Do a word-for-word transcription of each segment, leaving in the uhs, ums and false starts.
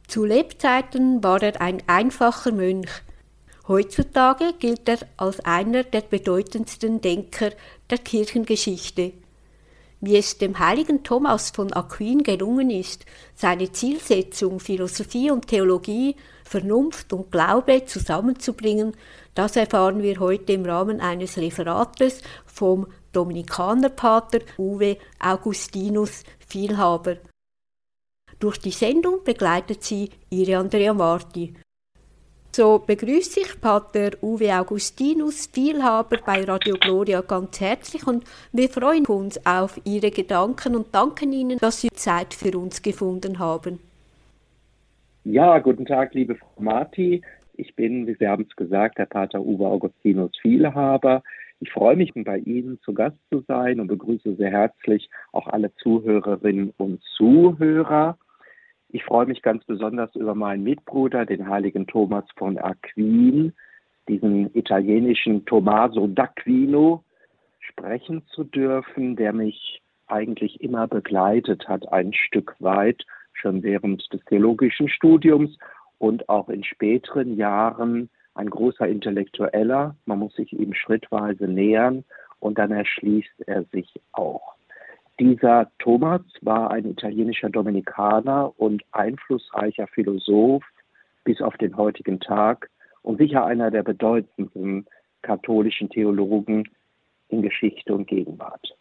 Zu Lebzeiten war er ein einfacher Mönch. Heutzutage gilt er als einer der bedeutendsten Denker der Kirchengeschichte. Wie es dem heiligen Thomas von Aquin gelungen ist, seine Zielsetzung Philosophie und Theologie, Vernunft und Glaube zusammenzubringen, das erfahren wir heute im Rahmen eines Referates vom Dominikanerpater Uwe Augustinus Vielhaber. Durch die Sendung begleitet sie ihre Andrea Marti. So begrüße ich Pater Uwe Augustinus Vielhaber bei Radio Gloria ganz herzlich und wir freuen uns auf Ihre Gedanken und danken Ihnen, dass Sie Zeit für uns gefunden haben. Ja, guten Tag, liebe Frau Marti. Ich bin, wie Sie haben es gesagt, der Pater Uwe Augustinus Vielhaber. Ich freue mich, bei Ihnen zu Gast zu sein und begrüße sehr herzlich auch alle Zuhörerinnen und Zuhörer. Ich freue mich ganz besonders über meinen Mitbruder, den heiligen Thomas von Aquin, diesen italienischen Tommaso d'Aquino, sprechen zu dürfen, der mich eigentlich immer begleitet hat, ein Stück weit, schon während des theologischen Studiums und auch in späteren Jahren ein großer Intellektueller. Man muss sich ihm schrittweise nähern und dann erschließt er sich auch. Dieser Thomas war ein italienischer Dominikaner und einflussreicher Philosoph bis auf den heutigen Tag und sicher einer der bedeutendsten katholischen Theologen in Geschichte und Gegenwart.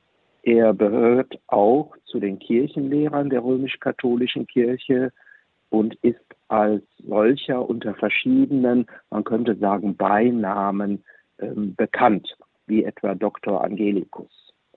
Er gehört auch zu den Kirchenlehrern der römisch-katholischen Kirche und ist als solcher unter verschiedenen, man könnte sagen, Beinamen ähm, bekannt, wie etwa Doktor Angelicus.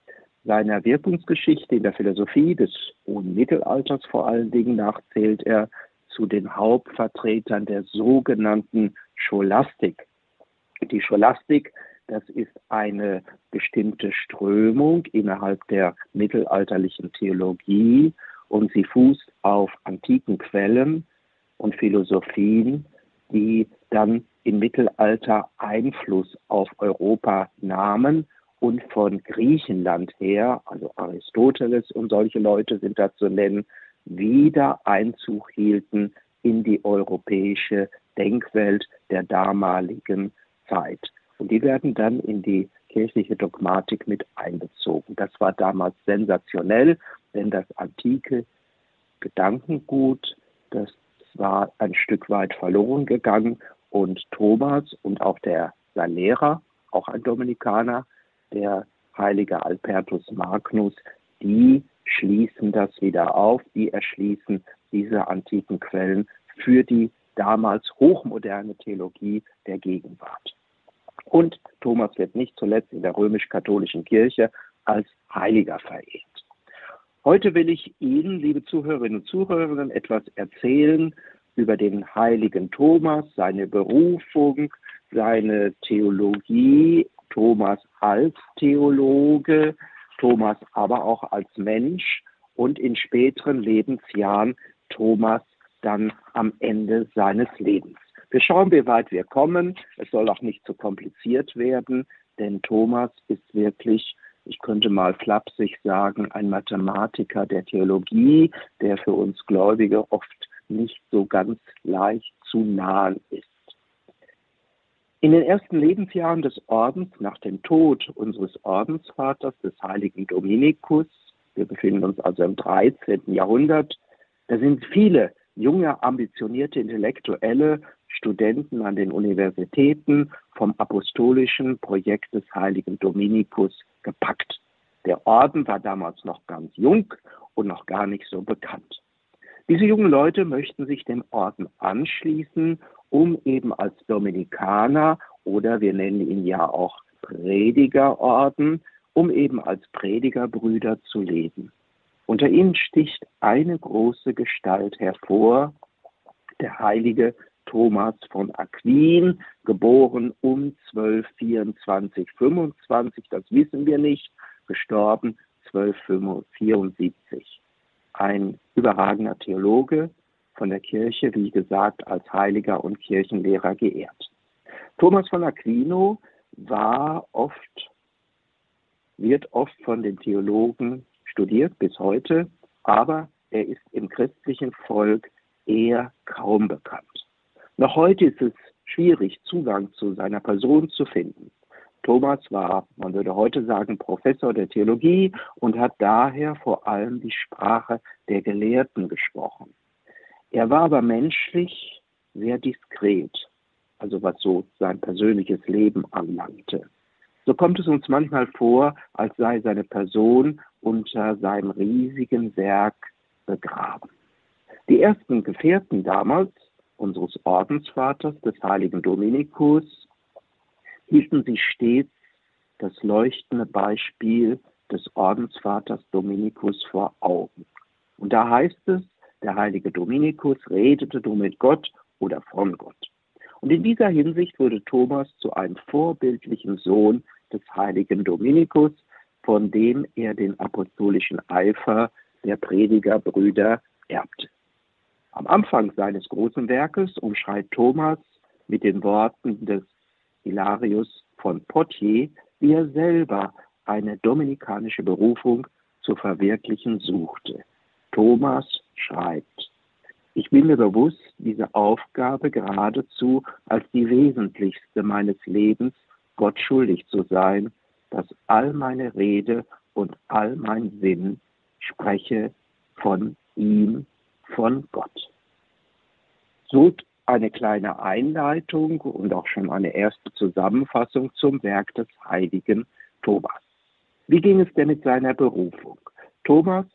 Seiner Wirkungsgeschichte in der Philosophie des hohen Mittelalters vor allen Dingen nach zählt er zu den Hauptvertretern der sogenannten Scholastik. Die Scholastik, das ist eine bestimmte Strömung innerhalb der mittelalterlichen Theologie und sie fußt auf antiken Quellen und Philosophien, die dann im Mittelalter Einfluss auf Europa nahmen und von Griechenland her, also Aristoteles und solche Leute sind da zu nennen, wieder Einzug hielten in die europäische Denkwelt der damaligen Zeit. Und die werden dann in die kirchliche Dogmatik mit einbezogen. Das war damals sensationell, denn das antike Gedankengut, das war ein Stück weit verloren gegangen und Thomas und auch der sein Lehrer, auch ein Dominikaner, der heilige Alpertus Magnus, die schließen das wieder auf, die erschließen diese antiken Quellen für die damals hochmoderne Theologie der Gegenwart. Und Thomas wird nicht zuletzt in der römisch-katholischen Kirche als Heiliger verehrt. Heute will ich Ihnen, liebe Zuhörerinnen und Zuhörer, etwas erzählen über den heiligen Thomas, seine Berufung, seine Theologie, Thomas als Theologe, Thomas aber auch als Mensch und in späteren Lebensjahren Thomas dann am Ende seines Lebens. Wir schauen, wie weit wir kommen. Es soll auch nicht zu kompliziert werden, denn Thomas ist wirklich, ich könnte mal flapsig sagen, ein Mathematiker der Theologie, der für uns Gläubige oft nicht so ganz leicht zu nahen ist. In den ersten Lebensjahren des Ordens, nach dem Tod unseres Ordensvaters, des heiligen Dominikus, wir befinden uns also im dreizehnten Jahrhundert, da sind viele junge, ambitionierte Intellektuelle, Studenten an den Universitäten vom apostolischen Projekt des heiligen Dominikus gepackt. Der Orden war damals noch ganz jung und noch gar nicht so bekannt. Diese jungen Leute möchten sich dem Orden anschließen, um eben als Dominikaner oder wir nennen ihn ja auch Predigerorden, um eben als Predigerbrüder zu leben. Unter ihnen sticht eine große Gestalt hervor, der heilige Thomas von Aquin, geboren um zwölfhundertvierundzwanzig, fünfundzwanzig, das wissen wir nicht, gestorben zwölfhundertvierundsiebzig. Ein überragender Theologe, von der Kirche, wie gesagt, als Heiliger und Kirchenlehrer geehrt. Thomas von Aquino war oft, wird oft von den Theologen studiert bis heute, aber er ist im christlichen Volk eher kaum bekannt. Noch heute ist es schwierig, Zugang zu seiner Person zu finden. Thomas war, man würde heute sagen, Professor der Theologie und hat daher vor allem die Sprache der Gelehrten gesprochen. Er war aber menschlich sehr diskret, also was so sein persönliches Leben anlangte. So kommt es uns manchmal vor, als sei seine Person unter seinem riesigen Werk begraben. Die ersten Gefährten damals, unseres Ordensvaters, des heiligen Dominikus, hielten sich stets das leuchtende Beispiel des Ordensvaters Dominikus vor Augen. Und da heißt es, der heilige Dominikus redete nur mit Gott oder von Gott. Und in dieser Hinsicht wurde Thomas zu einem vorbildlichen Sohn des heiligen Dominikus, von dem er den apostolischen Eifer der Predigerbrüder erbte. Am Anfang seines großen Werkes umschreibt Thomas mit den Worten des Hilarius von Poitiers, wie er selber eine dominikanische Berufung zu verwirklichen suchte. Thomas schreibt: Ich bin mir bewusst, diese Aufgabe geradezu als die wesentlichste meines Lebens Gott schuldig zu sein, dass all meine Rede und all mein Sinn spreche von ihm, von Gott. So eine kleine Einleitung und auch schon eine erste Zusammenfassung zum Werk des heiligen Thomas. Wie ging es denn mit seiner Berufung? Thomas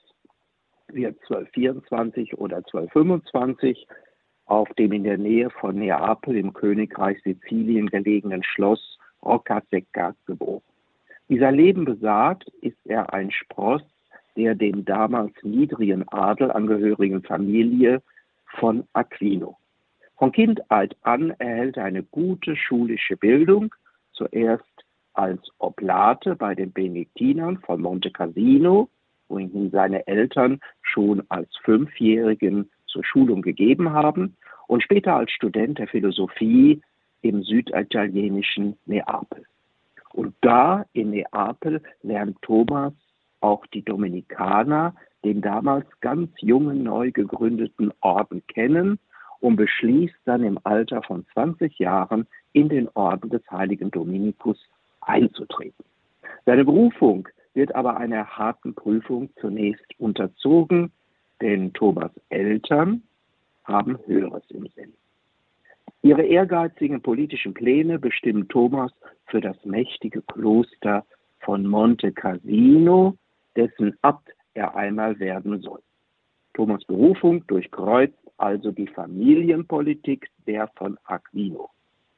wird zwölfhundertvierundzwanzig oder zwölfhundertfünfundzwanzig auf dem in der Nähe von Neapel im Königreich Sizilien gelegenen Schloss Roccasecca geboren. Wie sein Leben besagt, ist er ein Spross der dem damals niedrigen Adel angehörigen Familie von Aquino. Von Kindheit an erhält er eine gute schulische Bildung, zuerst als Oblate bei den Benediktinern von Monte Cassino, wo ihn seine Eltern schon als Fünfjährigen zur Schulung gegeben haben, und später als Student der Philosophie im süditalienischen Neapel. Und da in Neapel lernt Thomas auch die Dominikaner, den damals ganz jungen, neu gegründeten Orden, kennen und beschließt dann im Alter von zwanzig Jahren in den Orden des heiligen Dominikus einzutreten. Seine Berufung wird aber einer harten Prüfung zunächst unterzogen, denn Thomas' Eltern haben Höheres im Sinn. Ihre ehrgeizigen politischen Pläne bestimmen Thomas für das mächtige Kloster von Monte Cassino, dessen Abt er einmal werden soll. Thomas' Berufung durchkreuzt also die Familienpolitik der von Aquino.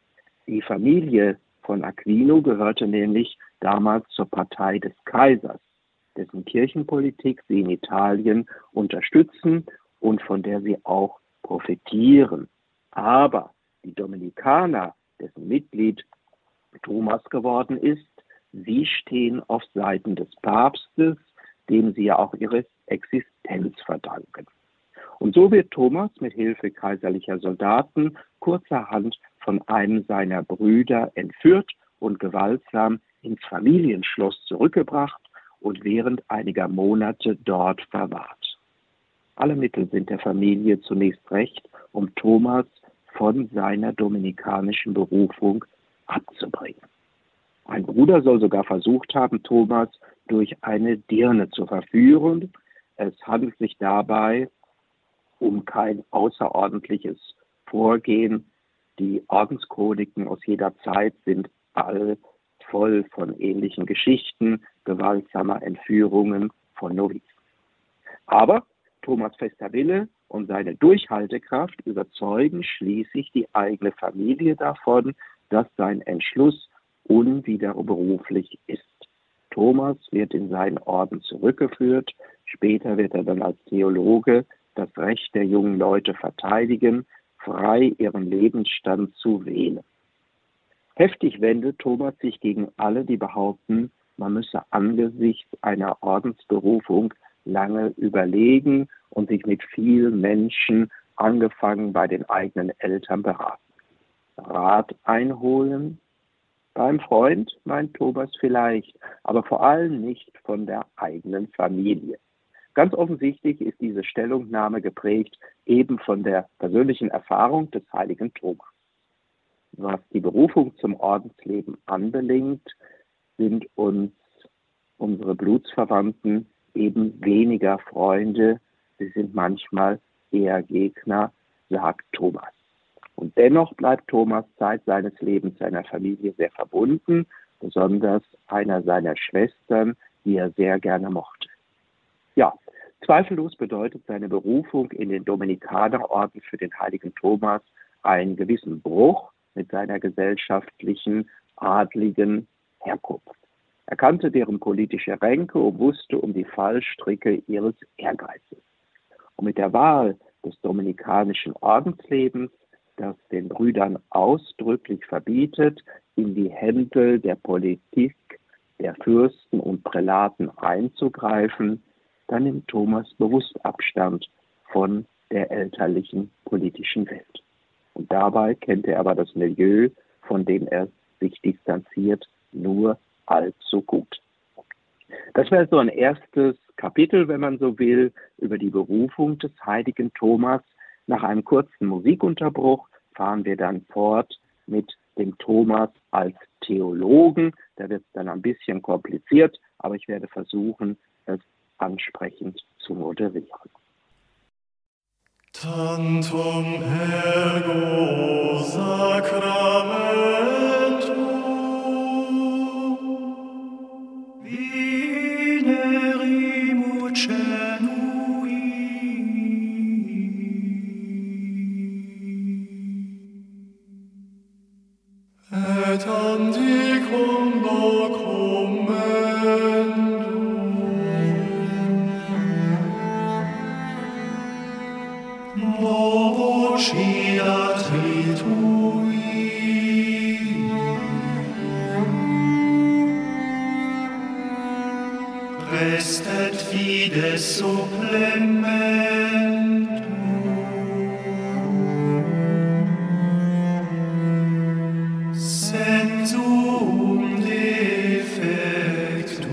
Die Familie von Aquino gehörte nämlich damals zur Partei des Kaisers, dessen Kirchenpolitik sie in Italien unterstützen und von der sie auch profitieren. Aber die Dominikaner, dessen Mitglied Thomas geworden ist, sie stehen auf Seiten des Papstes, dem sie ja auch ihre Existenz verdanken. Und so wird Thomas mit Hilfe kaiserlicher Soldaten kurzerhand von einem seiner Brüder entführt und gewaltsam ins Familienschloss zurückgebracht und während einiger Monate dort verwahrt. Alle Mittel sind der Familie zunächst recht, um Thomas von seiner dominikanischen Berufung abzubringen. Ein Bruder soll sogar versucht haben, Thomas durch eine Dirne zu verführen. Es handelt sich dabei um kein außerordentliches Vorgehen. Die Ordenschroniken aus jeder Zeit sind all voll von ähnlichen Geschichten, gewaltsamer Entführungen von Novizen. Aber Thomas' fester Wille und seine Durchhaltekraft überzeugen schließlich die eigene Familie davon, dass sein Entschluss unwiderruflich ist. Thomas wird in seinen Orden zurückgeführt, später wird er dann als Theologe das Recht der jungen Leute verteidigen, frei ihren Lebensstand zu wählen. Heftig wendet Thomas sich gegen alle, die behaupten, man müsse angesichts einer Ordensberufung lange überlegen und sich mit vielen Menschen, angefangen bei den eigenen Eltern, beraten. Rat einholen? Beim Freund, meint Thomas vielleicht, aber vor allem nicht von der eigenen Familie. Ganz offensichtlich ist diese Stellungnahme geprägt eben von der persönlichen Erfahrung des heiligen Thomas. Was die Berufung zum Ordensleben anbelangt, sind uns unsere Blutsverwandten eben weniger Freunde, sie sind manchmal eher Gegner, sagt Thomas. Und dennoch bleibt Thomas Zeit seines Lebens seiner Familie sehr verbunden, besonders einer seiner Schwestern, die er sehr gerne mochte. Ja, zweifellos bedeutet seine Berufung in den Dominikanerorden für den heiligen Thomas einen gewissen Bruch mit seiner gesellschaftlichen, adligen Herkunft. Er kannte deren politische Ränke und wusste um die Fallstricke ihres Ehrgeizes. Und mit der Wahl des dominikanischen Ordenslebens, das den Brüdern ausdrücklich verbietet, in die Händel der Politik der Fürsten und Prälaten einzugreifen, dann nimmt Thomas bewusst Abstand von der elterlichen politischen Welt. Und dabei kennt er aber das Milieu, von dem er sich distanziert, nur allzu gut. Das wäre so ein erstes Kapitel, wenn man so will, über die Berufung des heiligen Thomas. Nach einem kurzen Musikunterbruch fahren wir dann fort mit dem Thomas als Theologen. Da wird es dann ein bisschen kompliziert, aber ich werde versuchen, es ansprechend zu moderieren. Tantum ergo sacramentum venerimur cenui et anticum documendum Novociat ritui restet fides supplementum sensum defectum.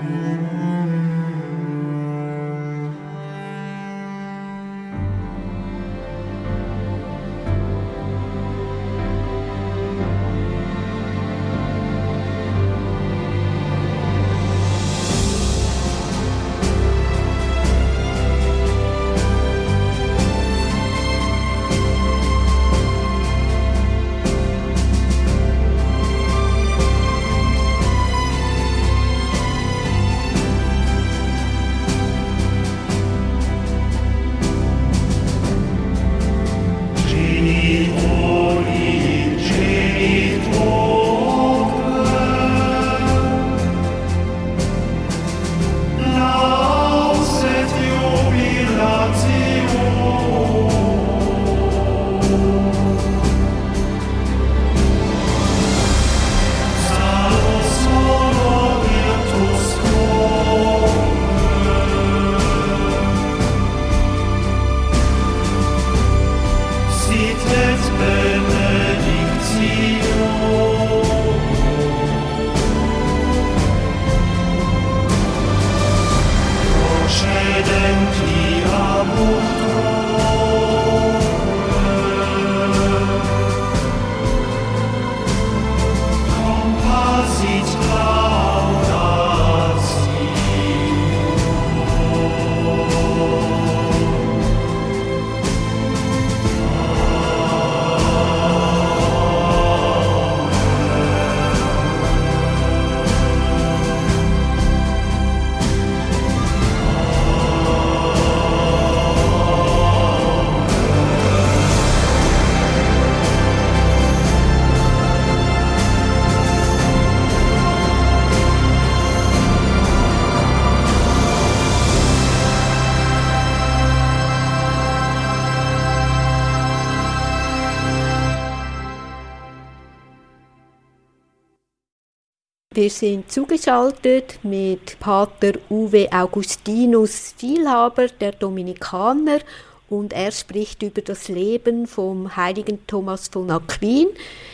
Wir sind zugeschaltet mit Pater Uwe Augustinus Vielhaber, der Dominikaner, und er spricht über das Leben vom heiligen Thomas von Aquin.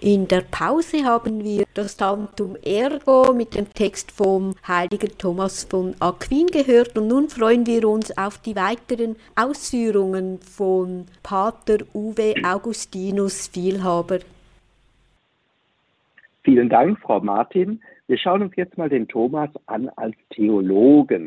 In der Pause haben wir das Tantum Ergo mit dem Text vom heiligen Thomas von Aquin gehört und nun freuen wir uns auf die weiteren Ausführungen von Pater Uwe Augustinus Vielhaber. Vielen Dank, Frau Martin. Wir schauen uns jetzt mal den Thomas an als Theologen.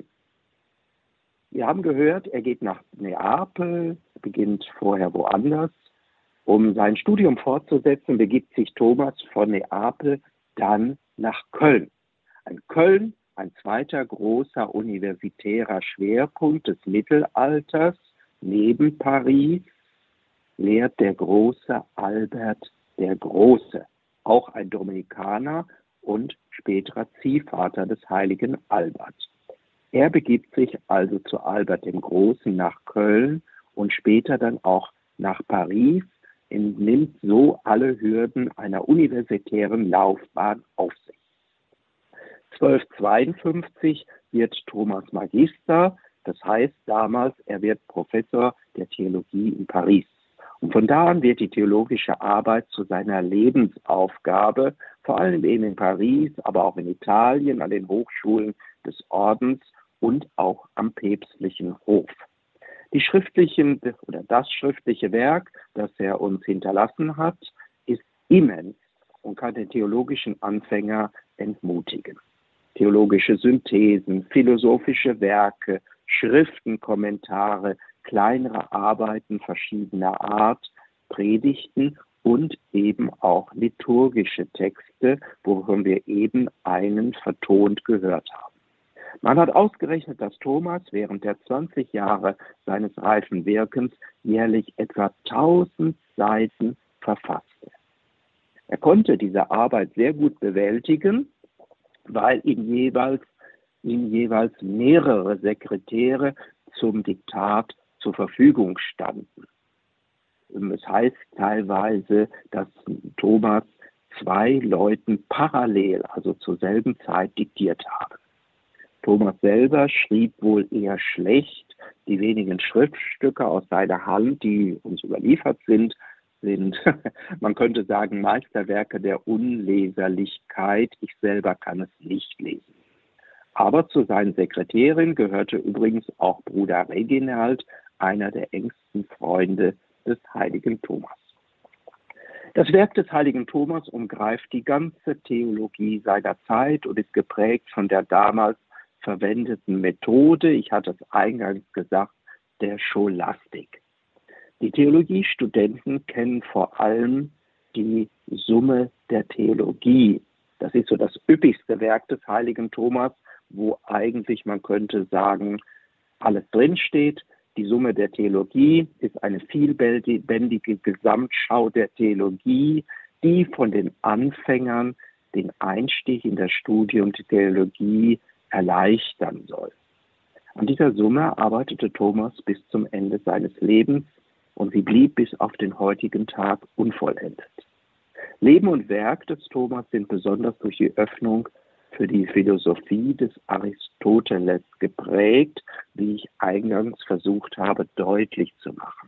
Wir haben gehört, er geht nach Neapel, beginnt vorher woanders. Um sein Studium fortzusetzen, begibt sich Thomas von Neapel dann nach Köln. Ein Köln, ein zweiter großer universitärer Schwerpunkt des Mittelalters, neben Paris, lehrt der große Albert der Große, auch ein Dominikaner und späterer Ziehvater des heiligen Albert. Er begibt sich also zu Albert dem Großen nach Köln und später dann auch nach Paris, nimmt so alle Hürden einer universitären Laufbahn auf sich. zwölfhundertzweiundfünfzig wird Thomas Magister, das heißt damals, er wird Professor der Theologie in Paris. Und von da an wird die theologische Arbeit zu seiner Lebensaufgabe, vor allem eben in Paris, aber auch in Italien, an den Hochschulen des Ordens und auch am päpstlichen Hof. Die schriftlichen oder das schriftliche Werk, das er uns hinterlassen hat, ist immens und kann den theologischen Anfänger entmutigen. Theologische Synthesen, philosophische Werke, Schriften, Kommentare, kleinere Arbeiten verschiedener Art, Predigten und eben auch liturgische Texte, wovon wir eben einen vertont gehört haben. Man hat ausgerechnet, dass Thomas während der zwanzig Jahre seines reifen Wirkens jährlich etwa tausend Seiten verfasste. Er konnte diese Arbeit sehr gut bewältigen, weil ihm jeweils, ihm jeweils mehrere Sekretäre zum Diktat zur Verfügung standen. Es heißt teilweise, dass Thomas zwei Leuten parallel, also zur selben Zeit, diktiert habe. Thomas selber schrieb wohl eher schlecht. Die wenigen Schriftstücke aus seiner Hand, die uns überliefert sind, sind, man könnte sagen, Meisterwerke der Unleserlichkeit. Ich selber kann es nicht lesen. Aber zu seinen Sekretärin gehörte übrigens auch Bruder Reginald, einer der engsten Freunde des heiligen Thomas. Das Werk des heiligen Thomas umgreift die ganze Theologie seiner Zeit und ist geprägt von der damals verwendeten Methode, ich hatte es eingangs gesagt, der Scholastik. Die Theologiestudenten kennen vor allem die Summe der Theologie. Das ist so das üppigste Werk des heiligen Thomas, wo eigentlich, man könnte sagen, alles drinsteht. Die Summe der Theologie ist eine vielbändige Gesamtschau der Theologie, die von den Anfängern den Einstieg in das Studium der Theologie erleichtern soll. An dieser Summe arbeitete Thomas bis zum Ende seines Lebens und sie blieb bis auf den heutigen Tag unvollendet. Leben und Werk des Thomas sind besonders durch die Öffnung für die Philosophie des Aristoteles geprägt, wie ich eingangs versucht habe, deutlich zu machen.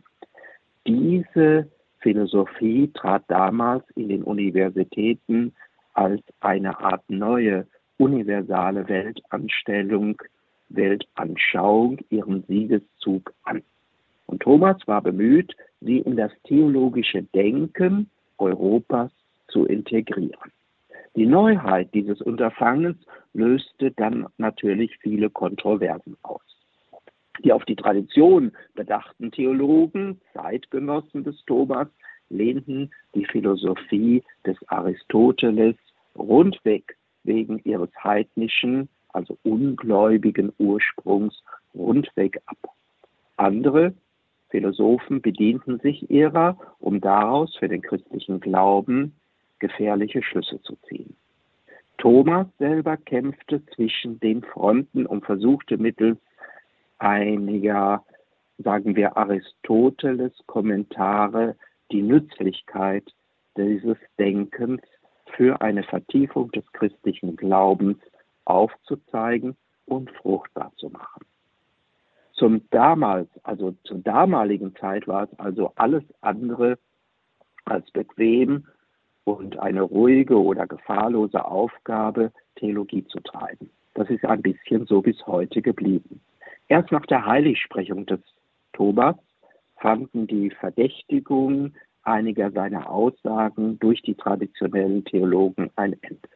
Diese Philosophie trat damals in den Universitäten als eine Art neue universale Weltanstellung, Weltanschauung ihren Siegeszug an. Und Thomas war bemüht, sie in das theologische Denken Europas zu integrieren. Die Neuheit dieses Unterfangens löste dann natürlich viele Kontroversen aus. Die auf die Tradition bedachten Theologen, Zeitgenossen des Thomas, lehnten die Philosophie des Aristoteles rundweg wegen ihres heidnischen, also ungläubigen Ursprungs rundweg ab. Andere Philosophen bedienten sich ihrer, um daraus für den christlichen Glauben gefährliche Schlüsse zu ziehen. Thomas selber kämpfte zwischen den Fronten und versuchte mittels einiger, sagen wir, Aristoteles-Kommentare die Nützlichkeit dieses Denkens für eine Vertiefung des christlichen Glaubens aufzuzeigen und fruchtbar zu machen. Zum damals, also zur damaligen Zeit war es also alles andere als bequem, und eine ruhige oder gefahrlose Aufgabe, Theologie zu treiben. Das ist ein bisschen so bis heute geblieben. Erst nach der Heiligsprechung des Thomas fanden die Verdächtigungen einiger seiner Aussagen durch die traditionellen Theologen ein Ende.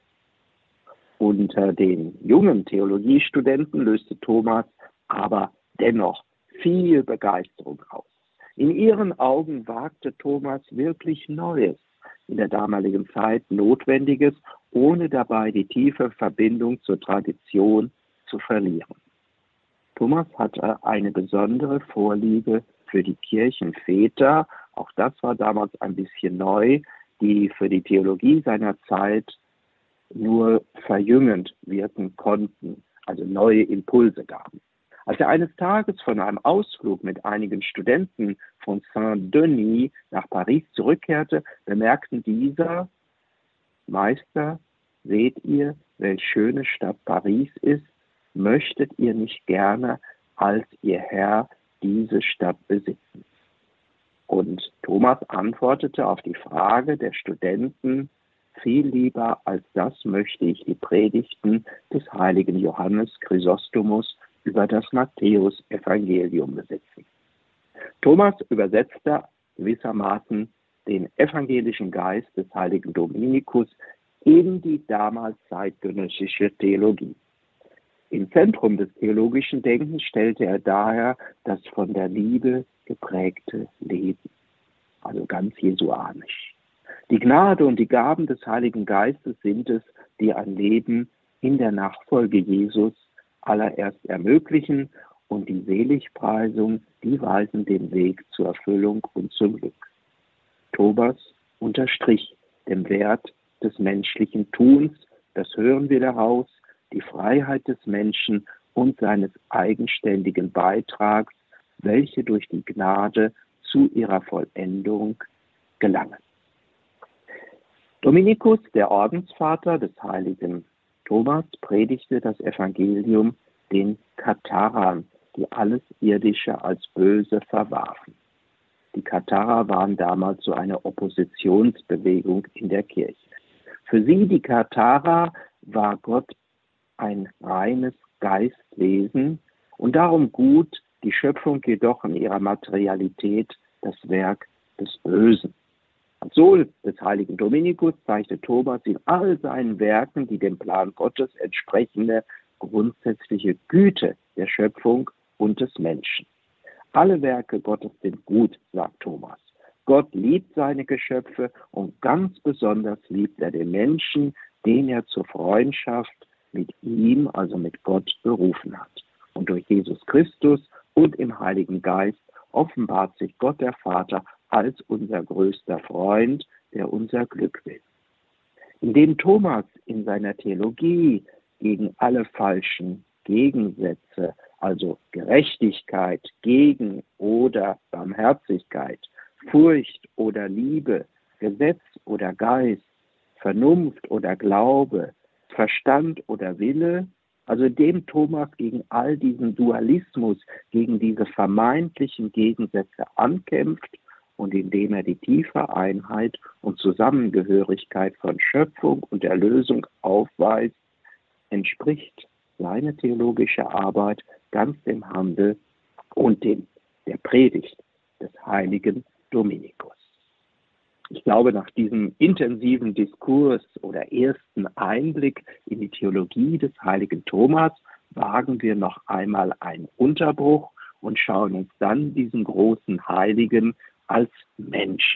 Unter den jungen Theologiestudenten löste Thomas aber dennoch viel Begeisterung aus. In ihren Augen wagte Thomas wirklich Neues, in der damaligen Zeit Notwendiges, ohne dabei die tiefe Verbindung zur Tradition zu verlieren. Thomas hatte eine besondere Vorliebe für die Kirchenväter, auch das war damals ein bisschen neu, die für die Theologie seiner Zeit nur verjüngend wirken konnten, also neue Impulse gaben. Als er eines Tages von einem Ausflug mit einigen Studenten von Saint-Denis nach Paris zurückkehrte, bemerkten dieser: Meister, seht ihr, welch schöne Stadt Paris ist? Möchtet ihr nicht gerne als ihr Herr diese Stadt besitzen? Und Thomas antwortete auf die Frage der Studenten: Viel lieber als das möchte ich die Predigten des heiligen Johannes Chrysostomus über das Matthäus-Evangelium besitzen. Thomas übersetzte gewissermaßen den evangelischen Geist des heiligen Dominikus in die damals zeitgenössische Theologie. Im Zentrum des theologischen Denkens stellte er daher das von der Liebe geprägte Leben, also ganz jesuanisch. Die Gnade und die Gaben des Heiligen Geistes sind es, die ein Leben in der Nachfolge Jesus allererst ermöglichen, und die Seligpreisung, die weisen den Weg zur Erfüllung und zum Glück. Thomas unterstrich den Wert des menschlichen Tuns, das hören wir daraus, die Freiheit des Menschen und seines eigenständigen Beitrags, welche durch die Gnade zu ihrer Vollendung gelangen. Dominikus, der Ordensvater des heiligen Thomas, predigte das Evangelium den Katharern, die alles Irdische als böse verwarfen. Die Katharer waren damals so eine Oppositionsbewegung in der Kirche. Für sie, die Katharer, war Gott ein reines Geistwesen und darum gut, die Schöpfung jedoch in ihrer Materialität das Werk des Bösen. Als Sohn des heiligen Dominikus zeigte Thomas in all seinen Werken die dem Plan Gottes entsprechende grundsätzliche Güte der Schöpfung und des Menschen. Alle Werke Gottes sind gut, sagt Thomas. Gott liebt seine Geschöpfe und ganz besonders liebt er den Menschen, den er zur Freundschaft mit ihm, also mit Gott, berufen hat. Und durch Jesus Christus und im Heiligen Geist offenbart sich Gott der Vater als unser größter Freund, der unser Glück will. Indem Thomas in seiner Theologie gegen alle falschen Gegensätze, also Gerechtigkeit gegen oder Barmherzigkeit, Furcht oder Liebe, Gesetz oder Geist, Vernunft oder Glaube, Verstand oder Wille, also dem Thomas gegen all diesen Dualismus, gegen diese vermeintlichen Gegensätze ankämpft und indem er die tiefe Einheit und Zusammengehörigkeit von Schöpfung und Erlösung aufweist, entspricht seine theologische Arbeit ganz dem Handel und dem, der Predigt des heiligen Dominikus. Ich glaube, nach diesem intensiven Diskurs oder ersten Einblick in die Theologie des heiligen Thomas wagen wir noch einmal einen Unterbruch und schauen uns dann diesen großen Heiligen als Mensch.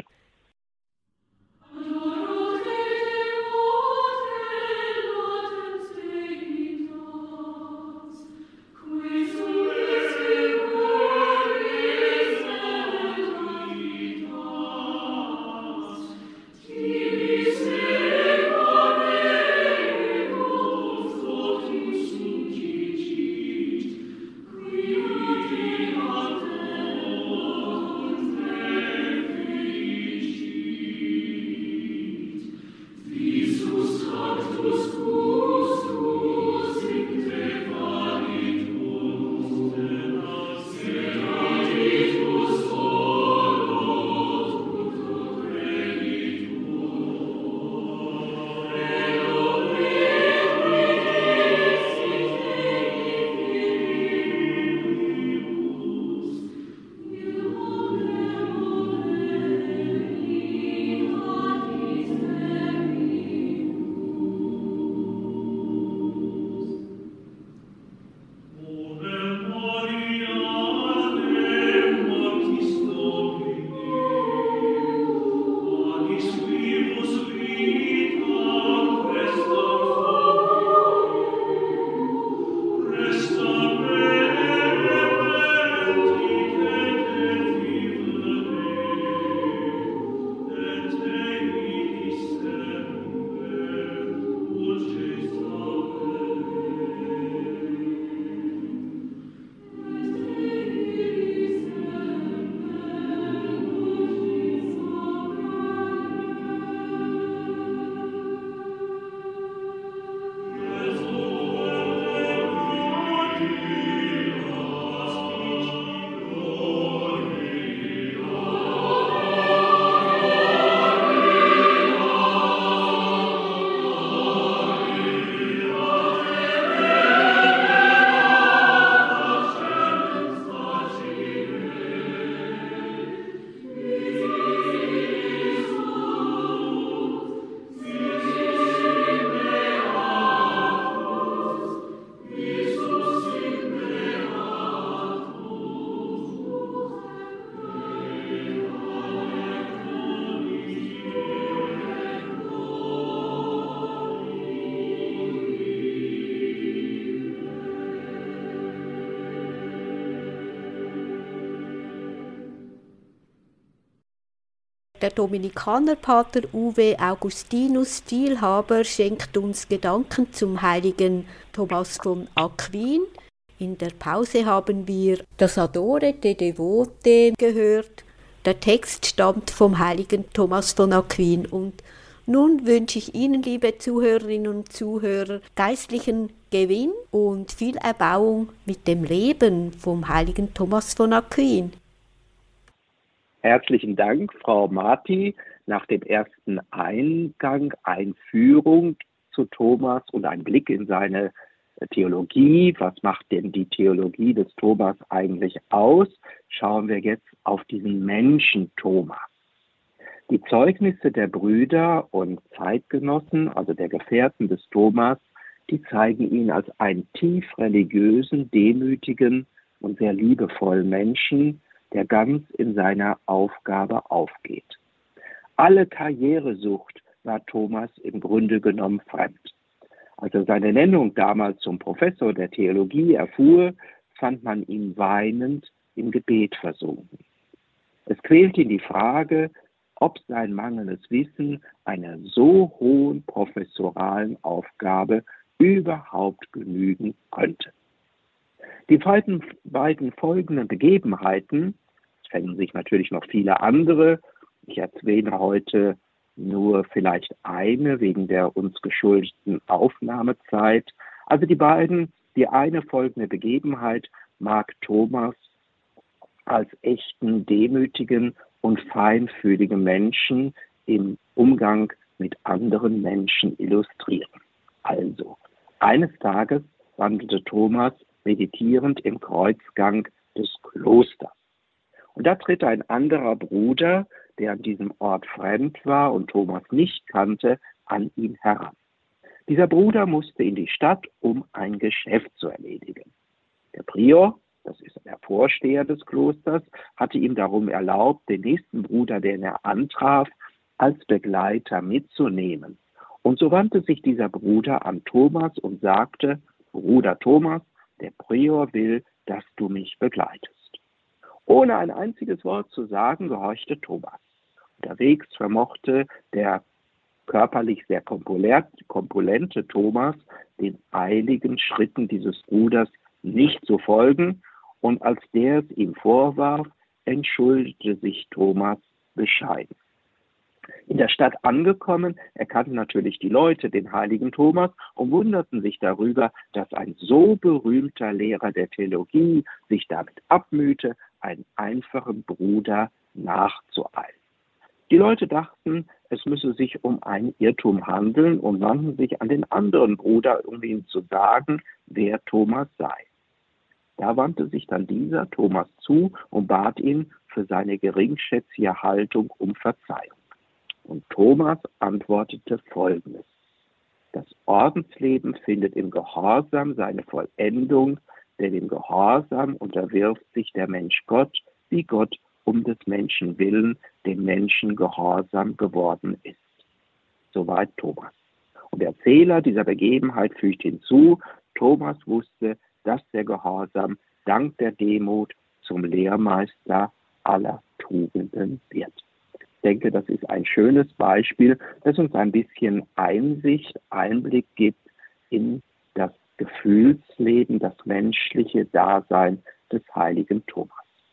Der Dominikanerpater Uwe Augustinus Stielhaber schenkt uns Gedanken zum heiligen Thomas von Aquin. In der Pause haben wir das Adore de Devote gehört. Der Text stammt vom heiligen Thomas von Aquin. Und nun wünsche ich Ihnen, liebe Zuhörerinnen und Zuhörer, geistlichen Gewinn und viel Erbauung mit dem Leben vom heiligen Thomas von Aquin. Herzlichen Dank, Frau Marti. Nach dem ersten Eingang, Einführung zu Thomas und ein Blick in seine Theologie, was macht denn die Theologie des Thomas eigentlich aus, schauen wir jetzt auf diesen Menschen Thomas. Die Zeugnisse der Brüder und Zeitgenossen, also der Gefährten des Thomas, die zeigen ihn als einen tief religiösen, demütigen und sehr liebevollen Menschen, der ganz in seiner Aufgabe aufgeht. Alle Karrieresucht war Thomas im Grunde genommen fremd. Als er seine Nennung damals zum Professor der Theologie erfuhr, fand man ihn weinend im Gebet versunken. Es quälte ihn die Frage, ob sein mangelndes Wissen einer so hohen professoralen Aufgabe überhaupt genügen könnte. Die beiden, beiden folgenden Begebenheiten, es fänden sich natürlich noch viele andere, ich erwähne heute nur vielleicht eine wegen der uns geschuldeten Aufnahmezeit. Also die beiden, die eine folgende Begebenheit mag Thomas als echten, demütigen und feinfühligen Menschen im Umgang mit anderen Menschen illustrieren. Also, eines Tages wandelte Thomas meditierend im Kreuzgang des Klosters. Und da tritt ein anderer Bruder, der an diesem Ort fremd war und Thomas nicht kannte, an ihn heran. Dieser Bruder musste in die Stadt, um ein Geschäft zu erledigen. Der Prior, das ist der Vorsteher des Klosters, hatte ihm darum erlaubt, den nächsten Bruder, den er antraf, als Begleiter mitzunehmen. Und so wandte sich dieser Bruder an Thomas und sagte: Bruder Thomas, der Prior will, dass du mich begleitest. Ohne ein einziges Wort zu sagen, gehorchte Thomas. Unterwegs vermochte der körperlich sehr kompulente Thomas den eiligen Schritten dieses Bruders nicht zu folgen, und als der es ihm vorwarf, entschuldigte sich Thomas bescheiden. In der Stadt angekommen, erkannten natürlich die Leute den heiligen Thomas und wunderten sich darüber, dass ein so berühmter Lehrer der Theologie sich damit abmühte, einen einfachen Bruder nachzueilen. Die Leute dachten, es müsse sich um einen Irrtum handeln und wandten sich an den anderen Bruder, um ihm zu sagen, wer Thomas sei. Da wandte sich dann dieser Thomas zu und bat ihn für seine geringschätzige Haltung um Verzeihung. Und Thomas antwortete Folgendes: Das Ordensleben findet im Gehorsam seine Vollendung, denn im Gehorsam unterwirft sich der Mensch Gott, wie Gott um des Menschen willen dem Menschen gehorsam geworden ist. Soweit Thomas. Und der Erzähler dieser Begebenheit fügt hinzu, Thomas wusste, dass der Gehorsam dank der Demut zum Lehrmeister aller Tugenden wird. Ich denke, das ist ein schönes Beispiel, das uns ein bisschen Einsicht, Einblick gibt in das Gefühlsleben, das menschliche Dasein des heiligen Thomas.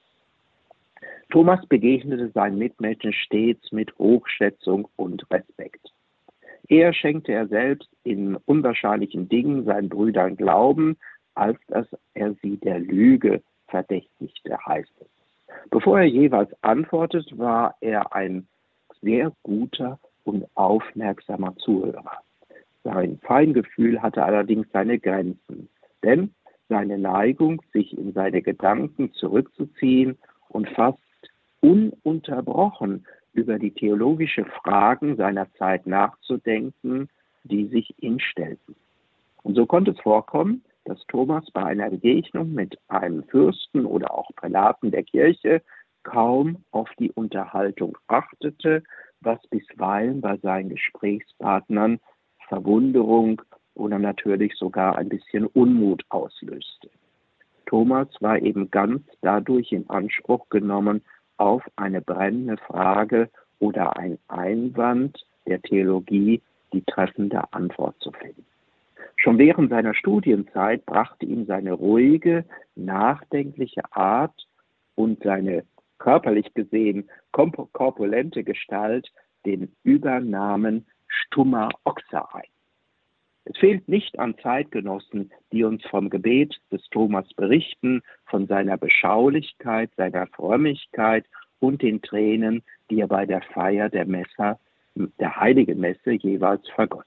Thomas begegnete seinen Mitmenschen stets mit Hochschätzung und Respekt. Eher schenkte er selbst in unwahrscheinlichen Dingen seinen Brüdern Glauben, als dass er sie der Lüge verdächtigte, heißt es. Bevor er jeweils antwortet, war er ein sehr guter und aufmerksamer Zuhörer. Sein Feingefühl hatte allerdings seine Grenzen, denn seine Neigung, sich in seine Gedanken zurückzuziehen und fast ununterbrochen über die theologischen Fragen seiner Zeit nachzudenken, die sich ihm stellten. Und so konnte es vorkommen, dass Thomas bei einer Begegnung mit einem Fürsten oder auch Prälaten der Kirche kaum auf die Unterhaltung achtete, was bisweilen bei seinen Gesprächspartnern Verwunderung oder natürlich sogar ein bisschen Unmut auslöste. Thomas war eben ganz dadurch in Anspruch genommen, auf eine brennende Frage oder ein Einwand der Theologie, die treffende Antwort zu finden. Schon während seiner Studienzeit brachte ihm seine ruhige, nachdenkliche Art und seine körperlich gesehen korpulente Gestalt den Übernamen stummer Ochse ein. Es fehlt nicht an Zeitgenossen, die uns vom Gebet des Thomas berichten, von seiner Beschaulichkeit, seiner Frömmigkeit und den Tränen, die er bei der Feier der Messe, der Heiligen Messe jeweils vergoss.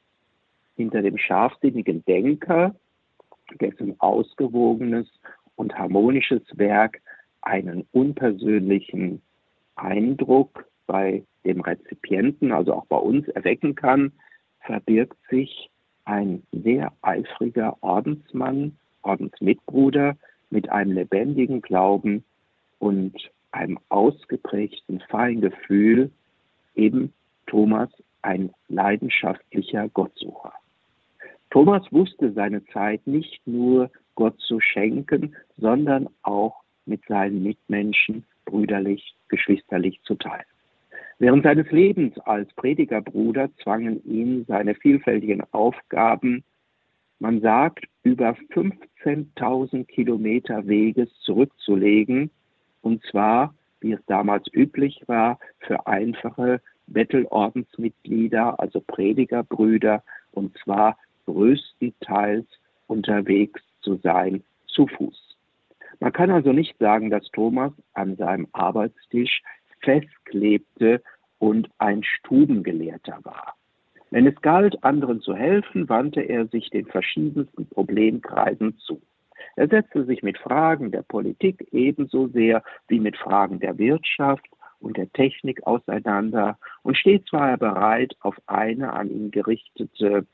Hinter dem scharfsinnigen Denker, dessen ausgewogenes und harmonisches Werk einen unpersönlichen Eindruck bei dem Rezipienten, also auch bei uns, erwecken kann, verbirgt sich ein sehr eifriger Ordensmann, Ordensmitbruder mit einem lebendigen Glauben und einem ausgeprägten Feingefühl, eben Thomas, ein leidenschaftlicher Gottsucher. Thomas wusste seine Zeit nicht nur Gott zu schenken, sondern auch mit seinen Mitmenschen brüderlich, geschwisterlich zu teilen. Während seines Lebens als Predigerbruder zwangen ihn seine vielfältigen Aufgaben, man sagt, über fünfzehntausend Kilometer Weges zurückzulegen, und zwar, wie es damals üblich war, für einfache Bettelordensmitglieder, also Predigerbrüder, und zwar größtenteils unterwegs zu sein, zu Fuß. Man kann also nicht sagen, dass Thomas an seinem Arbeitstisch festklebte und ein Stubengelehrter war. Wenn es galt, anderen zu helfen, wandte er sich den verschiedensten Problemkreisen zu. Er setzte sich mit Fragen der Politik ebenso sehr wie mit Fragen der Wirtschaft und der Technik auseinander, und stets war er bereit, auf eine an ihn gerichtete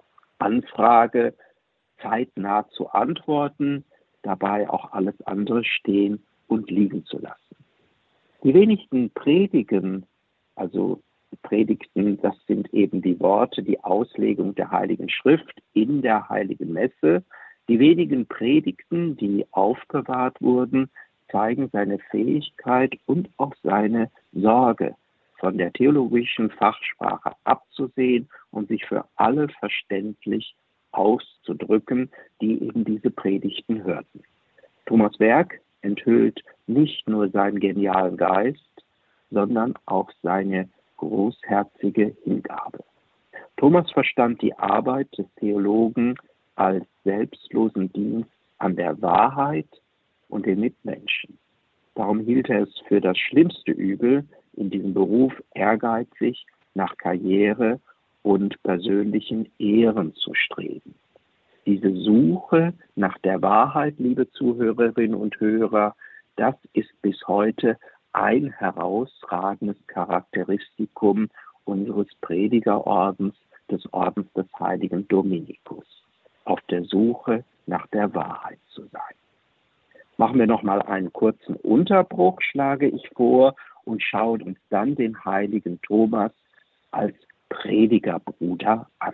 Anfrage zeitnah zu antworten, dabei auch alles andere stehen und liegen zu lassen. Die wenigsten Predigen, also Predigten, das sind eben die Worte, die Auslegung der Heiligen Schrift in der Heiligen Messe. Die wenigen Predigten, die aufbewahrt wurden, zeigen seine Fähigkeit und auch seine Sorge, von der theologischen Fachsprache abzusehen und sich für alle verständlich auszudrücken, die eben diese Predigten hörten. Thomas' Werk enthüllt nicht nur seinen genialen Geist, sondern auch seine großherzige Hingabe. Thomas verstand die Arbeit des Theologen als selbstlosen Dienst an der Wahrheit und den Mitmenschen. Darum hielt er es für das schlimmste Übel, in diesem Beruf ehrgeizig nach Karriere und persönlichen Ehren zu streben. Diese Suche nach der Wahrheit, liebe Zuhörerinnen und Hörer, das ist bis heute ein herausragendes Charakteristikum unseres Predigerordens, des Ordens des heiligen Dominikus, auf der Suche nach der Wahrheit zu sein. Machen wir noch mal einen kurzen Unterbruch, schlage ich vor, und schauen uns dann den heiligen Thomas als Predigerbruder an.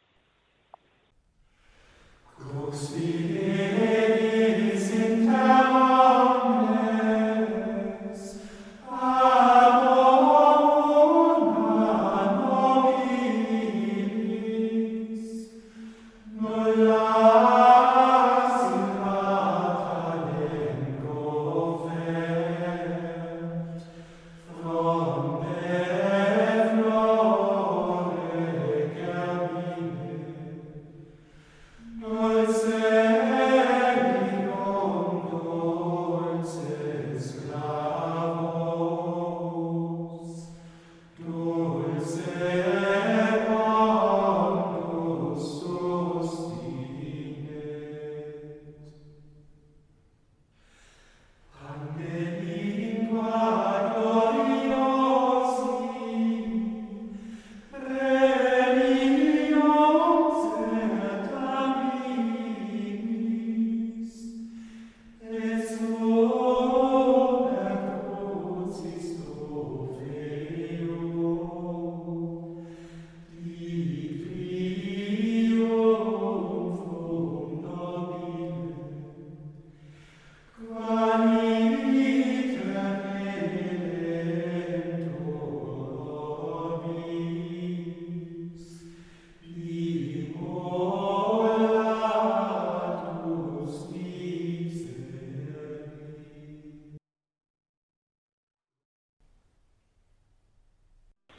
Groß wie Elis in Taunus, Adona nobilis, nulla silvata lengo fert, fronde flore germine, dulce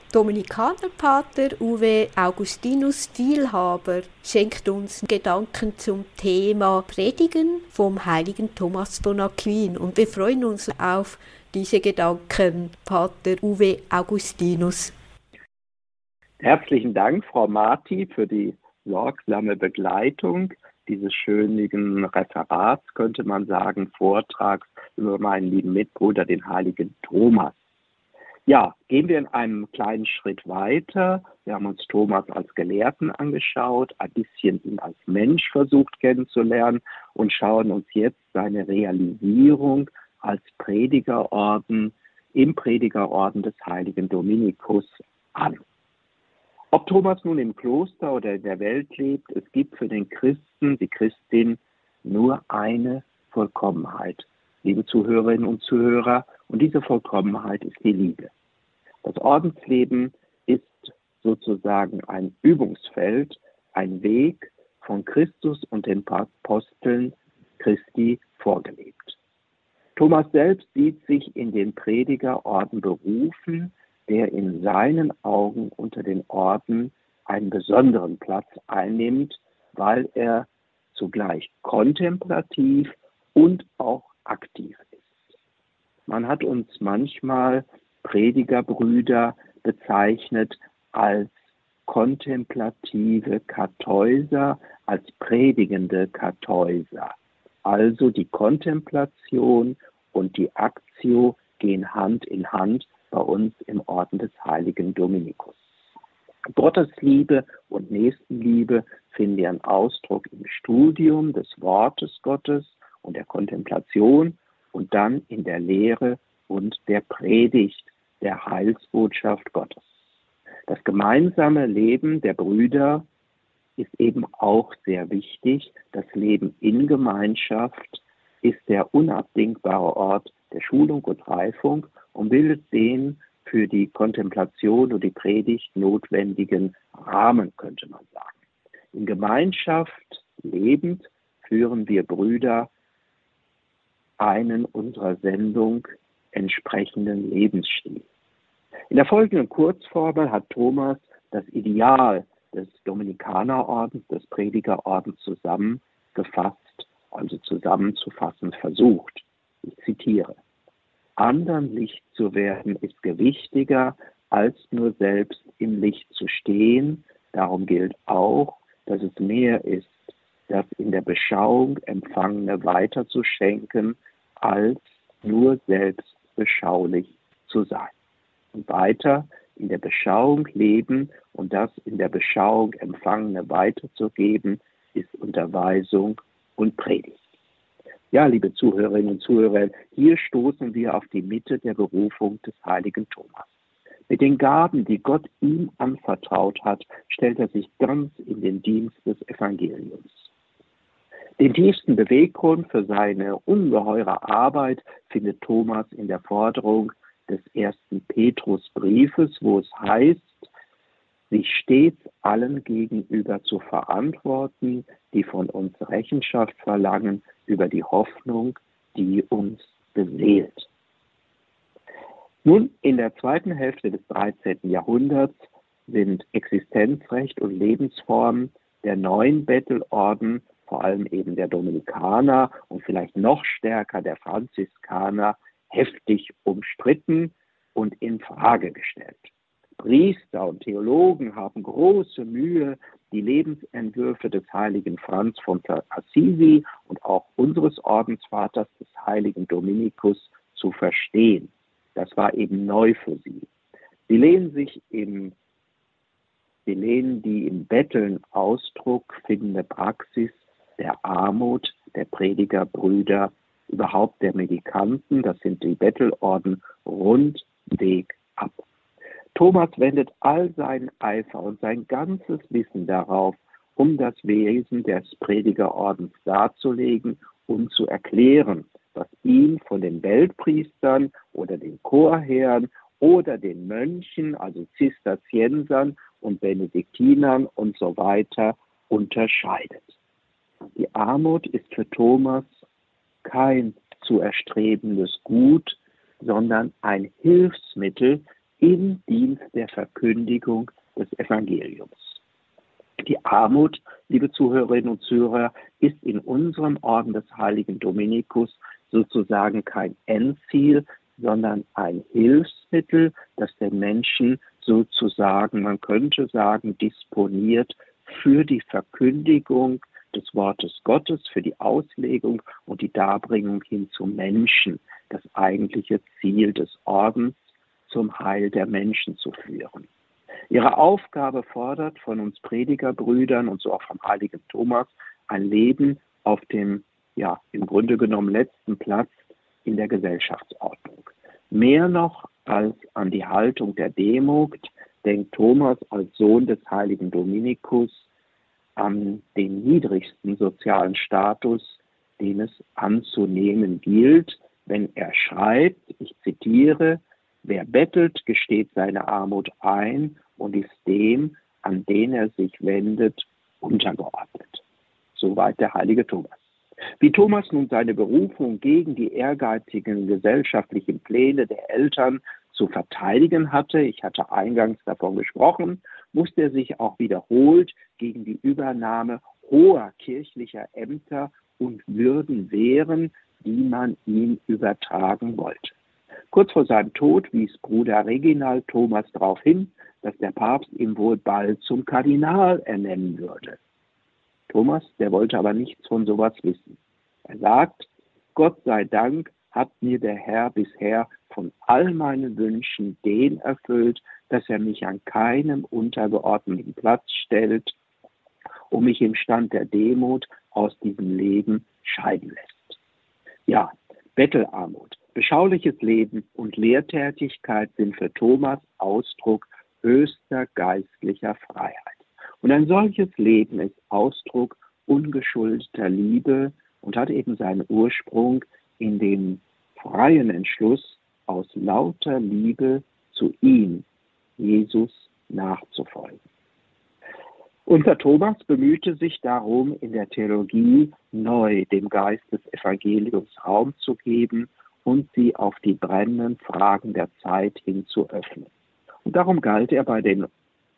Dominikanerpater Uwe Augustinus Vielhaber schenkt uns Gedanken zum Thema Predigen vom heiligen Thomas von Aquin und wir freuen uns auf diese Gedanken, Pater Uwe Augustinus. Herzlichen Dank, Frau Marti, für die sorgsame Begleitung dieses schönen Referats, könnte man sagen, Vortrags über meinen lieben Mitbruder, den heiligen Thomas. Ja, gehen wir in einem kleinen Schritt weiter. Wir haben uns Thomas als Gelehrten angeschaut, ein bisschen ihn als Mensch versucht kennenzulernen und schauen uns jetzt seine Realisierung als Predigerorden im Predigerorden des heiligen Dominikus an. Ob Thomas nun im Kloster oder in der Welt lebt, es gibt für den Christen, die Christin, nur eine Vollkommenheit, liebe Zuhörerinnen und Zuhörer, und diese Vollkommenheit ist die Liebe. Das Ordensleben ist sozusagen ein Übungsfeld, ein Weg von Christus und den Aposteln Christi vorgelebt. Thomas selbst sieht sich in den Predigerorden berufen, der in seinen Augen unter den Orden einen besonderen Platz einnimmt, weil er zugleich kontemplativ und auch aktiv ist. Man hat uns manchmal Predigerbrüder bezeichnet als kontemplative Kartäuser, als predigende Kartäuser. Also die Kontemplation und die Aktio gehen Hand in Hand bei uns im Orden des heiligen Dominikus. Gottesliebe und Nächstenliebe finden ihren Ausdruck im Studium des Wortes Gottes und der Kontemplation und dann in der Lehre und der Predigt der Heilsbotschaft Gottes. Das gemeinsame Leben der Brüder ist eben auch sehr wichtig. Das Leben in Gemeinschaft ist der unabdingbare Ort der Schulung und Reifung und bildet den für die Kontemplation und die Predigt notwendigen Rahmen, könnte man sagen. In Gemeinschaft lebend führen wir Brüder einen unserer Sendung entsprechenden Lebensstil. In der folgenden Kurzformel hat Thomas das Ideal des Dominikanerordens, des Predigerordens zusammengefasst, also zusammenzufassen versucht. Ich zitiere: Andern Licht zu werden ist gewichtiger, als nur selbst im Licht zu stehen. Darum gilt auch, dass es mehr ist, das in der Beschauung Empfangene weiterzuschenken, als nur selbst beschaulich zu sein. Und weiter, in der Beschauung leben und das in der Beschauung Empfangene weiterzugeben, ist Unterweisung und Predigt. Ja, liebe Zuhörerinnen und Zuhörer, hier stoßen wir auf die Mitte der Berufung des heiligen Thomas. Mit den Gaben, die Gott ihm anvertraut hat, stellt er sich ganz in den Dienst des Evangeliums. Den tiefsten Beweggrund für seine ungeheure Arbeit findet Thomas in der Forderung des ersten Petrusbriefes, wo es heißt, sich stets allen gegenüber zu verantworten, die von uns Rechenschaft verlangen über die Hoffnung, die uns beseelt. Nun, in der zweiten Hälfte des dreizehnten Jahrhunderts sind Existenzrecht und Lebensformen der neuen Bettelorden, vor allem eben der Dominikaner und vielleicht noch stärker der Franziskaner, heftig umstritten und in Frage gestellt. Priester und Theologen haben große Mühe, die Lebensentwürfe des heiligen Franz von Assisi und auch unseres Ordensvaters, des heiligen Dominikus, zu verstehen. Das war eben neu für sie. Sie lehnen sich im Sie lehnen die im Betteln Ausdruck findende Praxis der Armut, der Predigerbrüder, überhaupt der Medikanten, das sind die Bettelorden, rundweg ab. Thomas wendet all seinen Eifer und sein ganzes Wissen darauf, um das Wesen des Predigerordens darzulegen und zu erklären, was ihm von den Weltpriestern oder den Chorherren oder den Mönchen, also Zisterziensern und Benediktinern und so weiter, unterscheidet. Die Armut ist für Thomas kein zu erstrebendes Gut, sondern ein Hilfsmittel, im Dienst der Verkündigung des Evangeliums. Die Armut, liebe Zuhörerinnen und Zuhörer, ist in unserem Orden des heiligen Dominikus sozusagen kein Endziel, sondern ein Hilfsmittel, das den Menschen sozusagen, man könnte sagen, disponiert für die Verkündigung des Wortes Gottes, für die Auslegung und die Darbringung hin zum Menschen, das eigentliche Ziel des Ordens, zum Heil der Menschen zu führen. Ihre Aufgabe fordert von uns Predigerbrüdern und so auch vom heiligen Thomas ein Leben auf dem, ja, im Grunde genommen letzten Platz in der Gesellschaftsordnung. Mehr noch als an die Haltung der Demut denkt Thomas als Sohn des heiligen Dominikus an den niedrigsten sozialen Status, den es anzunehmen gilt, wenn er schreibt, ich zitiere, wer bettelt, gesteht seine Armut ein und ist dem, an den er sich wendet, untergeordnet. Soweit der heilige Thomas. Wie Thomas nun seine Berufung gegen die ehrgeizigen gesellschaftlichen Pläne der Eltern zu verteidigen hatte, ich hatte eingangs davon gesprochen, musste er sich auch wiederholt gegen die Übernahme hoher kirchlicher Ämter und Würden wehren, die man ihm übertragen wollte. Kurz vor seinem Tod wies Bruder Reginald Thomas darauf hin, dass der Papst ihn wohl bald zum Kardinal ernennen würde. Thomas, der wollte aber nichts von sowas wissen. Er sagt, Gott sei Dank hat mir der Herr bisher von all meinen Wünschen den erfüllt, dass er mich an keinem untergeordneten Platz stellt und mich im Stand der Demut aus diesem Leben scheiden lässt. Ja, Bettelarmut, beschauliches Leben und Lehrtätigkeit sind für Thomas Ausdruck höchster geistlicher Freiheit. Und ein solches Leben ist Ausdruck ungeschuldeter Liebe und hat eben seinen Ursprung in dem freien Entschluss, aus lauter Liebe zu ihm, Jesus, nachzufolgen. Unser Thomas bemühte sich darum, in der Theologie neu dem Geist des Evangeliums Raum zu geben und sie auf die brennenden Fragen der Zeit hin zu öffnen. Und darum galt er bei den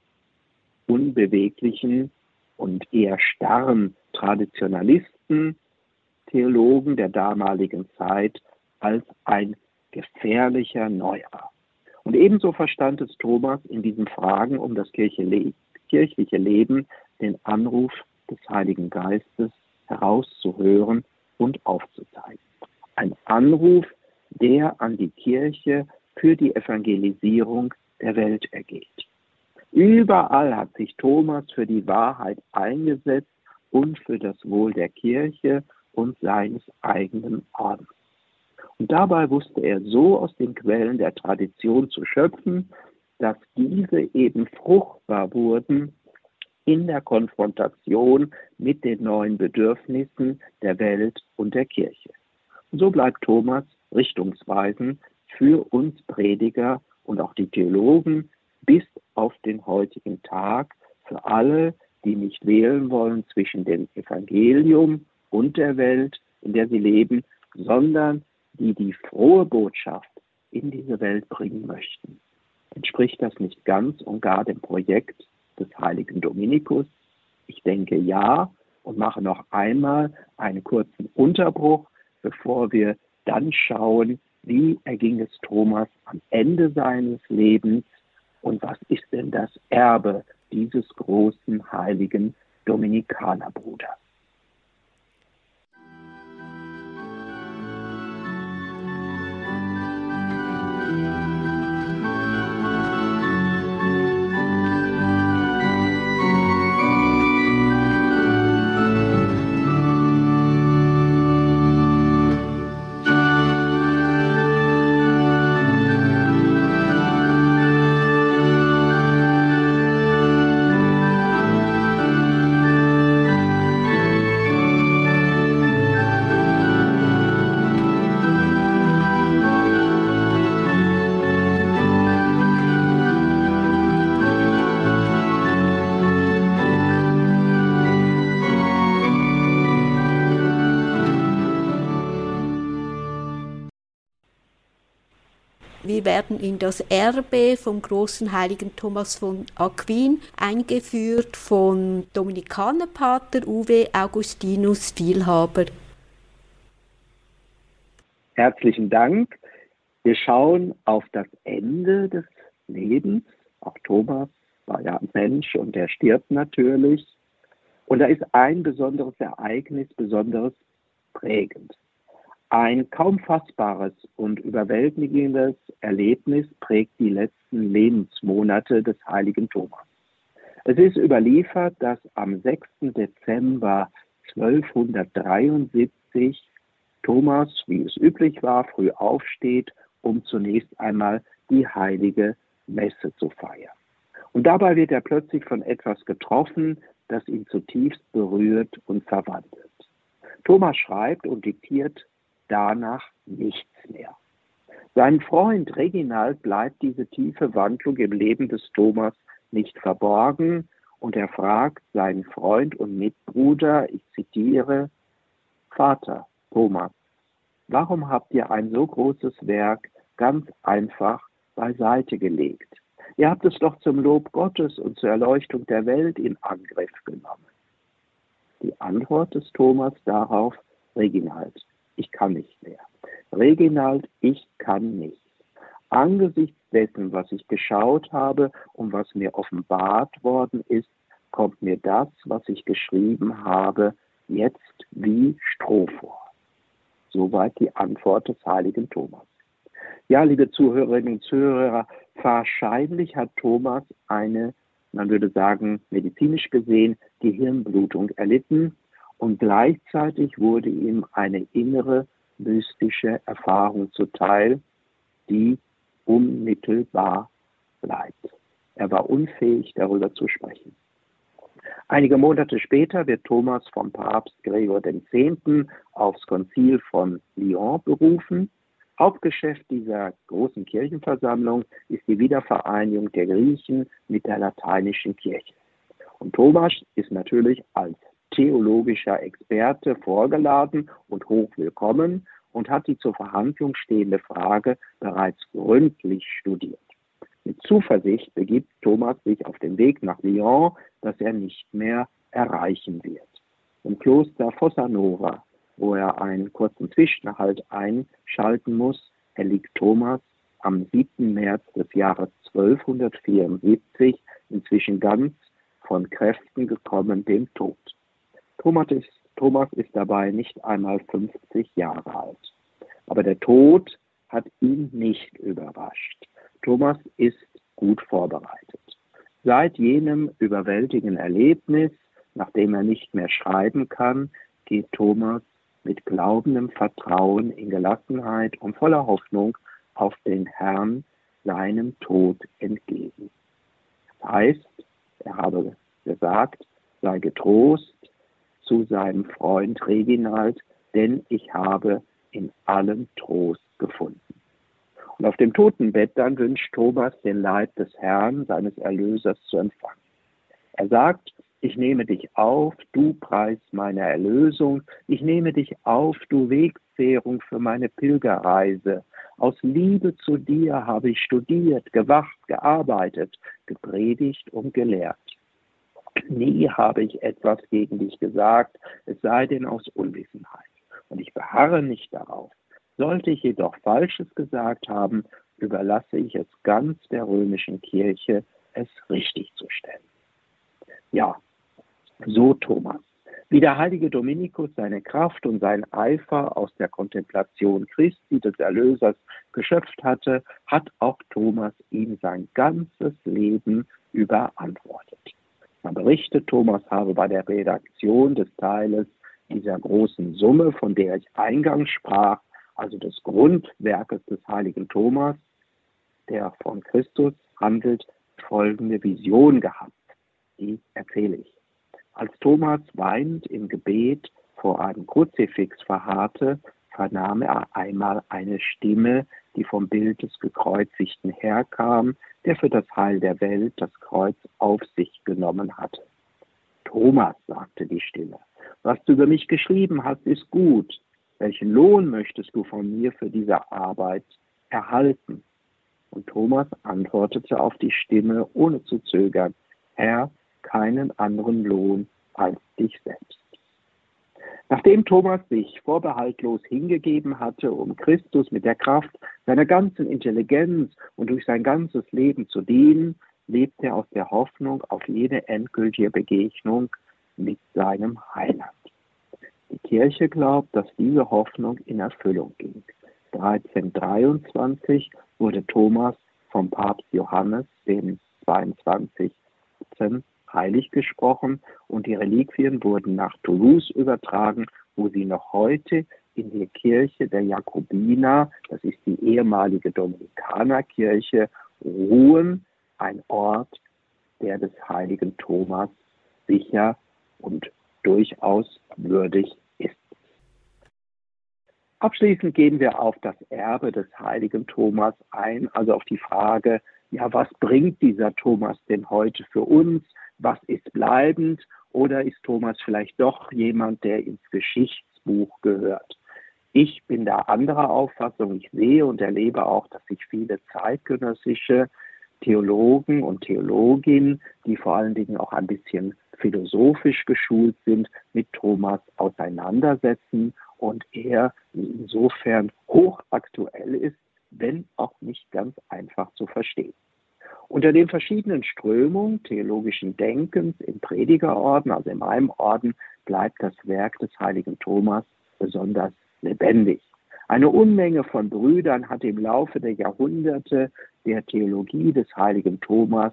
unbeweglichen und eher starren Traditionalisten, Theologen der damaligen Zeit als ein gefährlicher Neuer. Und ebenso verstand es Thomas in diesen Fragen um das kirchliche Leben, den Anruf des Heiligen Geistes herauszuhören und aufzuzeigen. Ein Anruf, der an die Kirche für die Evangelisierung der Welt ergeht. Überall hat sich Thomas für die Wahrheit eingesetzt und für das Wohl der Kirche und seines eigenen Ordens. Und dabei wusste er so aus den Quellen der Tradition zu schöpfen, dass diese eben fruchtbar wurden in der Konfrontation mit den neuen Bedürfnissen der Welt und der Kirche. Und so bleibt Thomas richtungsweisend für uns Prediger und auch die Theologen bis auf den heutigen Tag für alle, die nicht wählen wollen zwischen dem Evangelium und der Welt, in der sie leben, sondern die die frohe Botschaft in diese Welt bringen möchten. Entspricht das nicht ganz und gar dem Projekt des heiligen Dominikus? Ich denke ja und mache noch einmal einen kurzen Unterbruch, bevor wir dann schauen, wie erging es Thomas am Ende seines Lebens und was ist denn das Erbe dieses großen heiligen Dominikanerbruders. wir werden in das Erbe vom großen heiligen Thomas von Aquin, eingeführt von Dominikanerpater Uwe Augustinus Vielhaber. Herzlichen Dank. Wir schauen auf das Ende des Lebens. Auch Thomas war ja ein Mensch und er stirbt natürlich. Und da ist ein besonderes Ereignis, besonders prägend. Ein kaum fassbares und überwältigendes Erlebnis prägt die letzten Lebensmonate des heiligen Thomas. Es ist überliefert, dass am sechsten Dezember zwölfhundertdreiundsiebzig Thomas, wie es üblich war, früh aufsteht, um zunächst einmal die heilige Messe zu feiern. Und dabei wird er plötzlich von etwas getroffen, das ihn zutiefst berührt und verwandelt. Thomas schreibt und diktiert danach nichts mehr. Seinem Freund Reginald bleibt diese tiefe Wandlung im Leben des Thomas nicht verborgen und er fragt seinen Freund und Mitbruder, ich zitiere, Vater Thomas, warum habt ihr ein so großes Werk ganz einfach beiseite gelegt? Ihr habt es doch zum Lob Gottes und zur Erleuchtung der Welt in Angriff genommen. Die Antwort des Thomas darauf, Reginald, ich kann nicht mehr. Reginald, ich kann nicht. Angesichts dessen, was ich geschaut habe und was mir offenbart worden ist, kommt mir das, was ich geschrieben habe, jetzt wie Stroh vor. Soweit die Antwort des heiligen Thomas. Ja, liebe Zuhörerinnen und Zuhörer, wahrscheinlich hat Thomas eine, man würde sagen, medizinisch gesehen, Gehirnblutung erlitten und gleichzeitig wurde ihm eine innere mystische Erfahrung zuteil, die unmittelbar bleibt. Er war unfähig, darüber zu sprechen. Einige Monate später wird Thomas vom Papst Gregor der Zehnte aufs Konzil von Lyon berufen. Hauptgeschäft dieser großen Kirchenversammlung ist die Wiedervereinigung der Griechen mit der lateinischen Kirche. Und Thomas ist natürlich als theologischer Experte vorgeladen und hochwillkommen und hat die zur Verhandlung stehende Frage bereits gründlich studiert. Mit Zuversicht begibt Thomas sich auf den Weg nach Lyon, das er nicht mehr erreichen wird. Im Kloster Fossa Nova, wo er einen kurzen Zwischenhalt einschalten muss, erliegt Thomas am siebten März des Jahres zwölfhundertvierundsiebzig, inzwischen ganz von Kräften gekommen, dem Tod. Thomas ist, Thomas ist dabei nicht einmal fünfzig Jahre alt. Aber der Tod hat ihn nicht überrascht. Thomas ist gut vorbereitet. Seit jenem überwältigenden Erlebnis, nachdem er nicht mehr schreiben kann, geht Thomas mit glaubendem Vertrauen in Gelassenheit und voller Hoffnung auf den Herrn seinem Tod entgegen. Das heißt, er habe gesagt, sei getrost zu seinem Freund Reginald, denn ich habe in allem Trost gefunden. Und auf dem Totenbett dann wünscht Thomas den Leib des Herrn, seines Erlösers, zu empfangen. Er sagt, ich nehme dich auf, du Preis meiner Erlösung, ich nehme dich auf, du Wegzehrung für meine Pilgerreise. Aus Liebe zu dir habe ich studiert, gewacht, gearbeitet, gepredigt und gelehrt. Nie habe ich etwas gegen dich gesagt, es sei denn aus Unwissenheit. Und ich beharre nicht darauf. Sollte ich jedoch Falsches gesagt haben, überlasse ich es ganz der römischen Kirche, es richtig zu stellen. Ja, so Thomas. Wie der heilige Dominikus seine Kraft und seinen Eifer aus der Kontemplation Christi, des Erlösers, geschöpft hatte, hat auch Thomas ihm sein ganzes Leben überantwortet. Man berichtet, Thomas habe bei der Redaktion des Teiles dieser großen Summe, von der ich eingangs sprach, also des Grundwerkes des heiligen Thomas, der von Christus handelt, folgende Vision gehabt. Die erzähle ich. Als Thomas weinend im Gebet vor einem Kruzifix verharrte, vernahm er einmal eine Stimme, die vom Bild des Gekreuzigten herkam, der für das Heil der Welt das Kreuz auf sich genommen hatte. Thomas, sagte die Stimme, was du über mich geschrieben hast, ist gut. Welchen Lohn möchtest du von mir für diese Arbeit erhalten? Und Thomas antwortete auf die Stimme, ohne zu zögern: Herr, keinen anderen Lohn als dich selbst. Nachdem Thomas sich vorbehaltlos hingegeben hatte, um Christus mit der Kraft seiner ganzen Intelligenz und durch sein ganzes Leben zu dienen, lebt er aus der Hoffnung auf jede endgültige Begegnung mit seinem Heiland. Die Kirche glaubt, dass diese Hoffnung in Erfüllung ging. dreizehnhundertdreiundzwanzig wurde Thomas vom Papst Johannes dem zweiundzwanzigsten heilig gesprochen und die Reliquien wurden nach Toulouse übertragen, wo sie noch heute in der Kirche der Jakobiner, das ist die ehemalige Dominikanerkirche, ruhen, ein Ort, der des heiligen Thomas sicher und durchaus würdig ist. Abschließend gehen wir auf das Erbe des heiligen Thomas ein, also auf die Frage, ja, was bringt dieser Thomas denn heute für uns? Was ist bleibend? Oder ist Thomas vielleicht doch jemand, der ins Geschichtsbuch gehört? Ich bin da anderer Auffassung. Ich sehe und erlebe auch, dass sich viele zeitgenössische Theologen und Theologinnen, die vor allen Dingen auch ein bisschen philosophisch geschult sind, mit Thomas auseinandersetzen und er insofern hochaktuell ist, wenn auch nicht ganz einfach zu verstehen. Unter den verschiedenen Strömungen theologischen Denkens im Predigerorden, also in meinem Orden, bleibt das Werk des heiligen Thomas besonders lebendig. Eine Unmenge von Brüdern hat im Laufe der Jahrhunderte der Theologie des heiligen Thomas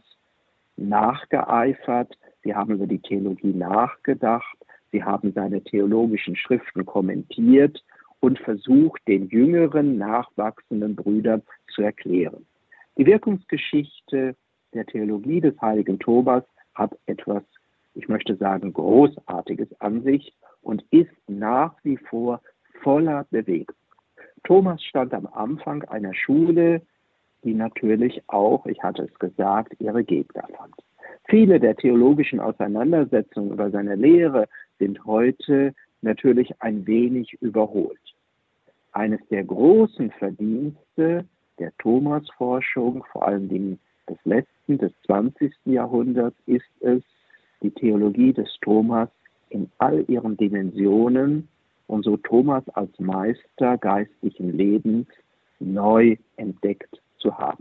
nachgeeifert. Sie haben über die Theologie nachgedacht, sie haben seine theologischen Schriften kommentiert und versucht, den jüngeren, nachwachsenden Brüdern zu erklären. Die Wirkungsgeschichte der Theologie des heiligen Thomas hat etwas, ich möchte sagen, Großartiges an sich und ist nach wie vor voller Bewegung. Thomas stand am Anfang einer Schule, die natürlich auch, ich hatte es gesagt, ihre Gegner fand. Viele der theologischen Auseinandersetzungen über seine Lehre sind heute natürlich ein wenig überholt. Eines der großen Verdienste der Thomas-Forschung, vor allen Dingen des letzten, des zwanzigsten Jahrhunderts, ist es, die Theologie des Thomas in all ihren Dimensionen und so Thomas als Meister geistlichen Lebens neu entdeckt zu haben.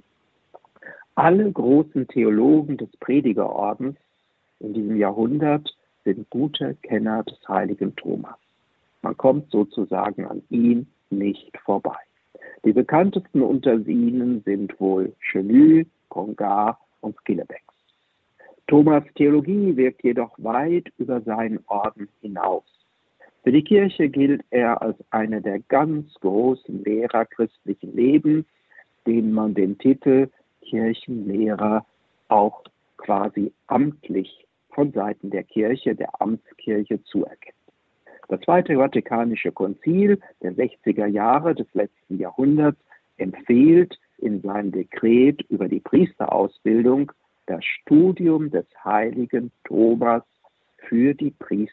Alle großen Theologen des Predigerordens in diesem Jahrhundert sind gute Kenner des heiligen Thomas. Man kommt sozusagen an ihm nicht vorbei. Die bekanntesten unter ihnen sind wohl Chenu, Congar und Schillebeeckx. Thomas' Theologie wirkt jedoch weit über seinen Orden hinaus. Für die Kirche gilt er als einer der ganz großen Lehrer christlichen Lebens, denen man den Titel Kirchenlehrer auch quasi amtlich von Seiten der Kirche, der Amtskirche zuerkennt. Das Zweite Vatikanische Konzil der sechziger Jahre des letzten Jahrhunderts empfiehlt in seinem Dekret über die Priesterausbildung das Studium des heiligen Thomas für die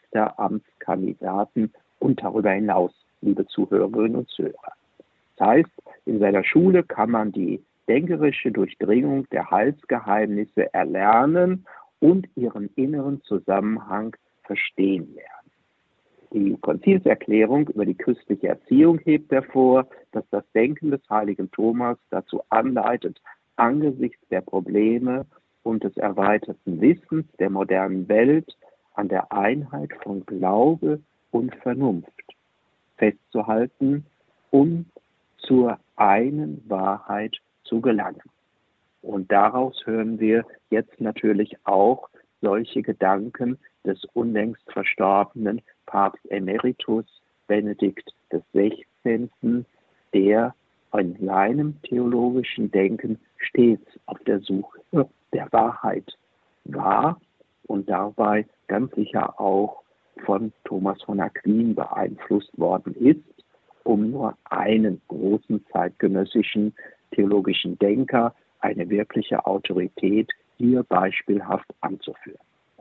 Priesteramtskandidaten und darüber hinaus, liebe Zuhörerinnen und Zuhörer. Das heißt, in seiner Schule kann man die denkerische Durchdringung der Heilsgeheimnisse erlernen und ihren inneren Zusammenhang verstehen lernen. Die Konzilserklärung über die christliche Erziehung hebt hervor, dass das Denken des heiligen Thomas dazu anleitet, angesichts der Probleme und des erweiterten Wissens der modernen Welt an der Einheit von Glaube und Vernunft festzuhalten, um zur einen Wahrheit zu gelangen. Und daraus hören wir jetzt natürlich auch solche Gedanken des unlängst verstorbenen Papst Emeritus Benedikt des Sechzehnten, der in seinem theologischen Denken stets auf der Suche der Wahrheit war und dabei ganz sicher auch von Thomas von Aquin beeinflusst worden ist, um nur einen großen zeitgenössischen theologischen Denker, eine wirkliche Autorität hier beispielhaft anzuführen.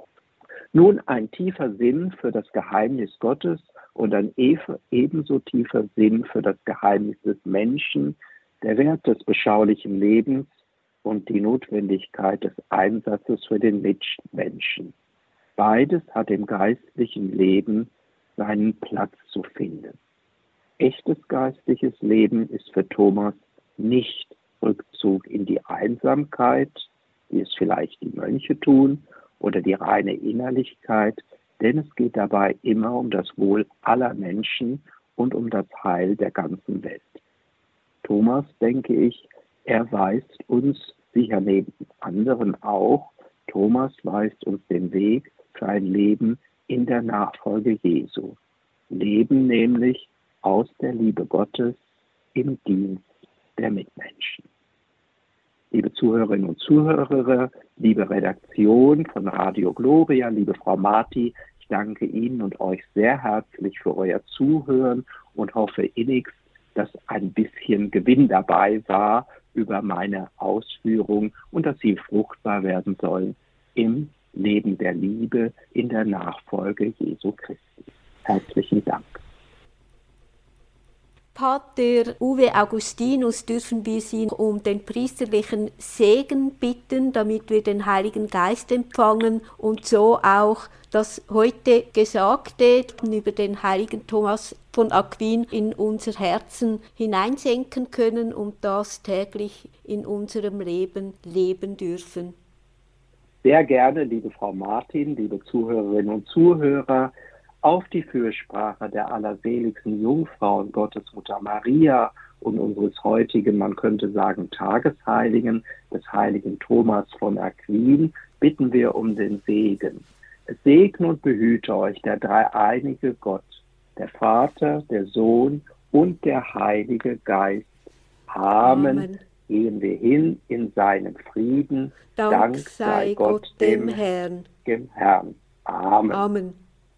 Nun, ein tiefer Sinn für das Geheimnis Gottes und ein ebenso tiefer Sinn für das Geheimnis des Menschen der Wert des beschaulichen Lebens und die Notwendigkeit des Einsatzes für den Mitmenschen. Beides hat im geistlichen Leben seinen Platz zu finden. Echtes geistliches Leben ist für Thomas nicht Rückzug in die Einsamkeit, wie es vielleicht die Mönche tun, oder die reine Innerlichkeit, denn es geht dabei immer um das Wohl aller Menschen und um das Heil der ganzen Welt. Thomas, denke ich, er weist uns, sicher neben anderen auch, Thomas weist uns den Weg für ein Leben in der Nachfolge Jesu. Leben nämlich aus der Liebe Gottes im Dienst der Mitmenschen. Liebe Zuhörerinnen und Zuhörer, liebe Redaktion von Radio Gloria, liebe Frau Marti, ich danke Ihnen und euch sehr herzlich für euer Zuhören und hoffe innigst, dass ein bisschen Gewinn dabei war über meine Ausführung und dass sie fruchtbar werden sollen im Leben der Liebe, in der Nachfolge Jesu Christi. Herzlichen Dank. Pater Uwe Augustinus, dürfen wir Sie um den priesterlichen Segen bitten, damit wir den Heiligen Geist empfangen und so auch das heute Gesagte über den heiligen Thomas von Aquin in unser Herzen hineinsenken können und das täglich in unserem Leben leben dürfen. Sehr gerne, liebe Frau Martin, liebe Zuhörerinnen und Zuhörer, auf die Fürsprache der allerseligsten Jungfrau und Gottesmutter Maria und unseres heutigen, man könnte sagen, Tagesheiligen, des heiligen Thomas von Aquin, bitten wir um den Segen. Es segne und behüte euch der dreieinige Gott, der Vater, der Sohn und der Heilige Geist. Amen. Amen. Gehen wir hin in seinen Frieden. Dank, Dank sei Gott, Gott dem, dem Herrn. Dem Herrn. Amen. Amen.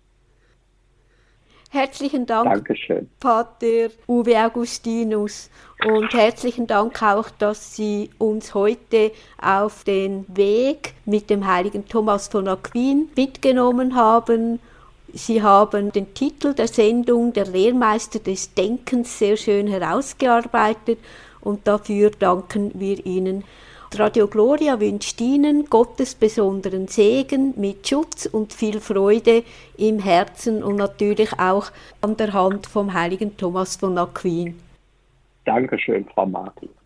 Herzlichen Dank, Dankeschön. Pater Uwe Augustinus, und herzlichen Dank auch, dass Sie uns heute auf den Weg mit dem heiligen Thomas von Aquin mitgenommen haben. Sie haben den Titel der Sendung, der Lehrmeister des Denkens, sehr schön herausgearbeitet und dafür danken wir Ihnen. Radio Gloria wünscht Ihnen Gottes besonderen Segen mit Schutz und viel Freude im Herzen und natürlich auch an der Hand vom heiligen Thomas von Aquin. Dankeschön, Frau Martin.